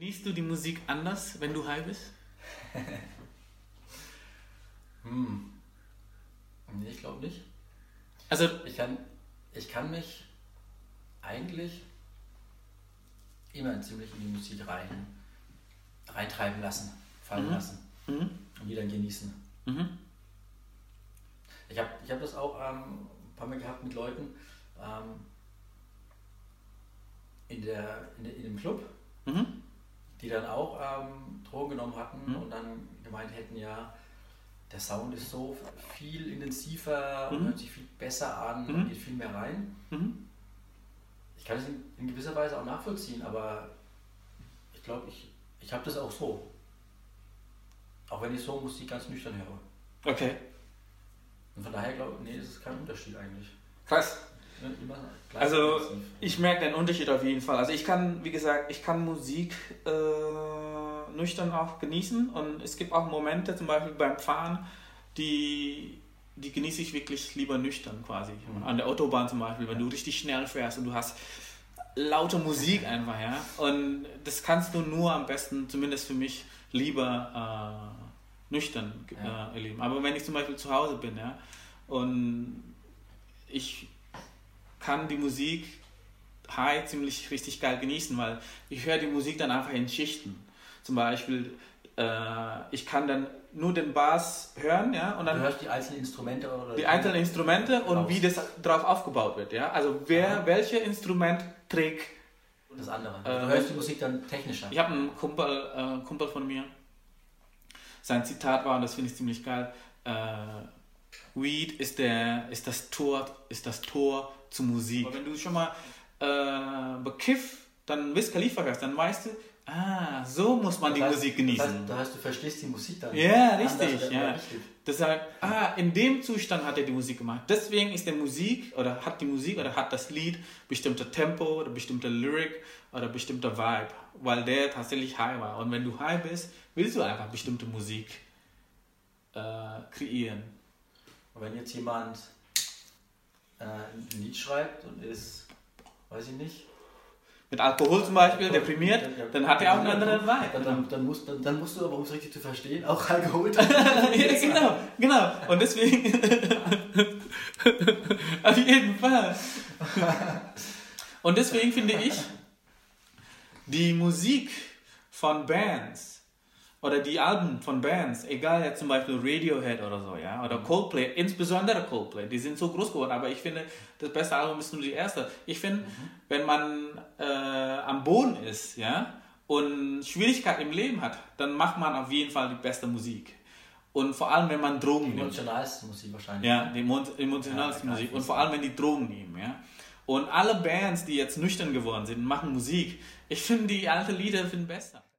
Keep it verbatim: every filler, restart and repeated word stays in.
Genießt du die Musik anders, wenn du high bist? hm. Nee, ich glaube nicht. Also ich kann, ich kann mich eigentlich immer ziemlich in die Musik rein, reintreiben lassen, fallen mhm. lassen mhm. und die dann genießen. Mhm. Ich habe ich hab das auch ähm, ein paar Mal gehabt mit Leuten ähm, in, der, in, der, in dem Club, Mhm. die dann auch ähm, Drogen genommen hatten mhm. und dann gemeint hätten, ja, der Sound ist so viel intensiver und mhm. hört sich viel besser an mhm. und geht viel mehr rein. Mhm. Ich kann es in, in gewisser Weise auch nachvollziehen, aber ich glaube, ich, ich habe das auch so. Auch wenn ich so Musik ganz nüchtern höre. Okay. Und von daher glaube ich, nee, das ist kein Unterschied eigentlich. Krass. Ja, immer gleich Also intensiv. ich merke den Unterschied auf jeden Fall. Also ich kann, wie gesagt, ich kann Musik äh, nüchtern auch genießen und es gibt auch Momente, zum Beispiel beim Fahren, die, die genieße ich wirklich lieber nüchtern quasi. Mhm. An der Autobahn zum Beispiel, wenn ja. du richtig schnell fährst und du hast laute Musik einfach, ja. Und das kannst du nur am besten, zumindest für mich, lieber äh, nüchtern ja. äh, erleben. Aber wenn ich zum Beispiel zu Hause bin, ja, und ich kann die Musik high ziemlich richtig geil genießen, weil ich höre die Musik dann einfach in Schichten. Zum Beispiel, äh, ich kann dann nur den Bass hören, ja, und dann du hörst die einzelnen Instrumente oder die einzelnen Instrumente und raus. wie das drauf aufgebaut wird, ja. Also wer, Aha. welches Instrument trägt. und das andere. Äh, du hörst die Musik dann technischer. Ich habe einen Kumpel, äh, Kumpel von mir, sein Zitat war, und das finde ich ziemlich geil, äh, Weed ist, der, ist, das Tor, ist das Tor zur Musik. Aber wenn du schon mal äh, bekifft, dann Wiz Khalifa hörst, dann weißt du, ah, so muss man das die heißt, Musik genießen. Das heißt, das heißt, du verstehst die Musik dann. Ja, richtig. Anders, Ja. richtig. Deshalb, ah, in dem Zustand hat er die Musik gemacht. Deswegen ist die Musik oder hat die Musik oder hat das Lied bestimmter Tempo oder bestimmter Lyric oder bestimmter Vibe, weil der tatsächlich high war. Und wenn du high bist, willst du einfach bestimmte Musik äh, kreieren. Und wenn jetzt jemand äh, ein Lied schreibt und ist, weiß ich nicht, mit Alkohol zum Beispiel, deprimiert, dann hat er auch einen anderen Vibe. Dann, dann, dann, musst, dann, dann musst du aber, um es richtig zu verstehen, auch Alkohol. Ja, genau, genau. Und deswegen, auf jeden Fall. Und deswegen finde ich, die Musik von Bands oder die Alben von Bands, egal jetzt zum Beispiel Radiohead oder so, ja, oder Coldplay, insbesondere Coldplay, die sind so groß geworden, aber ich finde, das beste Album ist nur die erste. Ich finde, mhm. wenn man äh, am Boden ist, ja, und Schwierigkeiten im Leben hat, dann macht man auf jeden Fall die beste Musik. Und vor allem, wenn man Drogen nimmt. Die emotionalste Musik wahrscheinlich. Ja, die emotionalste ja, Musik. Und vor allem, wenn die Drogen nehmen, ja. Und alle Bands, die jetzt nüchtern geworden sind, machen Musik. Ich finde, die alten Lieder sind besser.